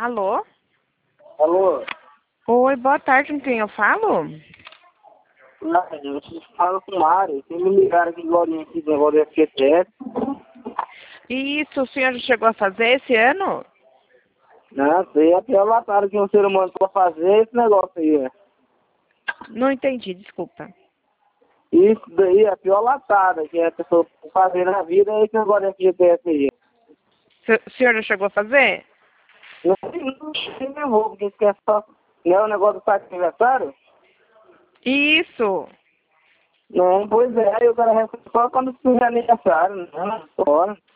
Alô? Alô? Oi, boa tarde, com quem eu falo? Não, eu falo com o Mário. Vocês me ligaram aqui agora aqui do negócio do FGTS. Isso, o senhor já chegou a fazer esse ano? Não, isso aí é pior latado que um ser humano pode fazer esse negócio aí, né? Não entendi, desculpa. Isso daí é a pior latada que a pessoa pode fazer na vida é esse negócio do FGTS aí. O senhor já chegou a fazer? Não sei nem vou, porque isso que é só... Não é o negócio do site de aniversário? Isso. Não, pois é, aí o cara recebe só quando fizer aniversário, não, fora.